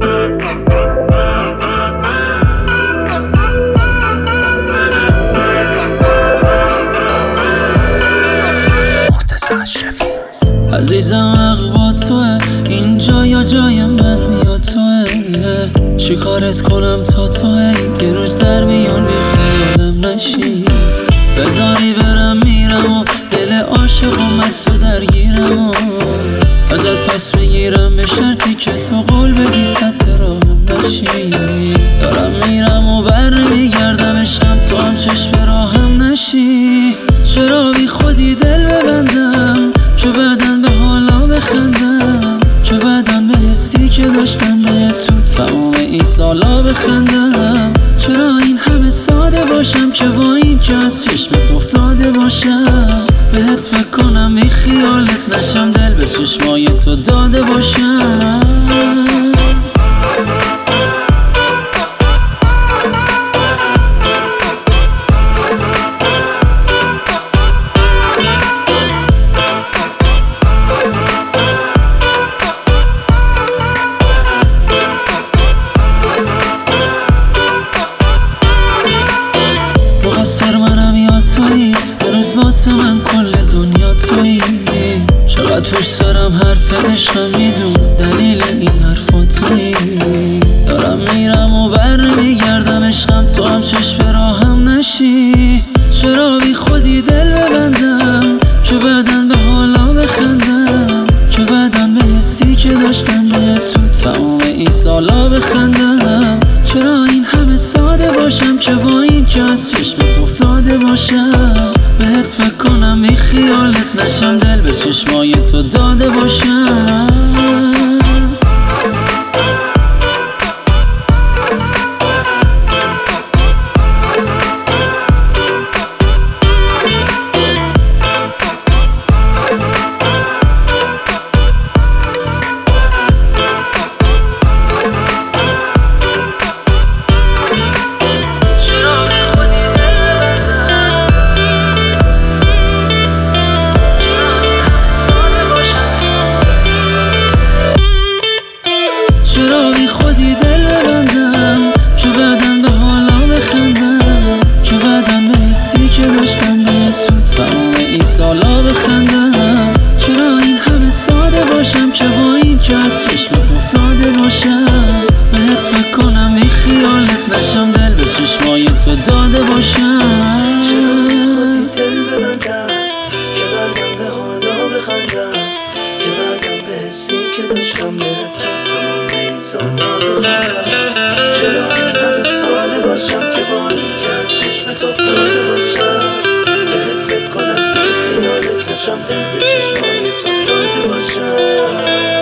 عزیزم حق با توه، اینجا یا جای من میاد توه. چی کارت کنم تا توه یه روز در میون بی خیالم نشی. بذاری برم میرم و دل عاشقم از تو درگیرم و ازت پس بگیرم به شرطی که تو قول بدی صد راهم نشی. دارم میرم و بر نمیگردم عشقم تو هم چشم راهم نشی. چرا بی خودی دل ببندم که بعدن به حالا بخندم، که بعدن به حسی که داشتم به تو تمام این سالا بخندم. چرا این همه ساده باشم که با این که از چشمت افتاده باشم. بهت فکر کنم بی خیالت نشم، دل به چشمای تو داده باشم. مقصر منم یا تویی، هنوز واسه من کل دنیا تویی. چقدر پشت سرم حرف عشقم میدون دلیل این حرفا تویی. دارم میرم و بر نمیگردم عشقم تو هم چشم راهم نشی. چرا بی خودی دل ببندم که بعدن به حالا بخندم، که بعدن به حسی که داشتم به تو تمام این سالا بخندم. چرا این همه ساده باشم که با این که از چشمت افتاده باشم. بهت فکر کنم بی خیالت نشم، دل به چشمای تو داده باشم. چرا بی خودی دل ببندم که بعدن به حالا بخندم، که بعدن به حسی که داشتم به تو تمام این سالا بخندم. چرا این همه ساده باشم که با این که از چشمت افتاده باشم. بهت فکر کنم بی خیالت نشم، دل به چشمای تو داده باشم. چرا بی خودی دل ببندم که بعدن به حالا بخندم، که بعدن به حسی که داشتم به تو تمام این سالا بخندم. چرا این همه ساده باشم که با این که چشمت افتاده باشم. بهت فکر کنم بی خیالت نشم، دل به چشمای تو داده باشم.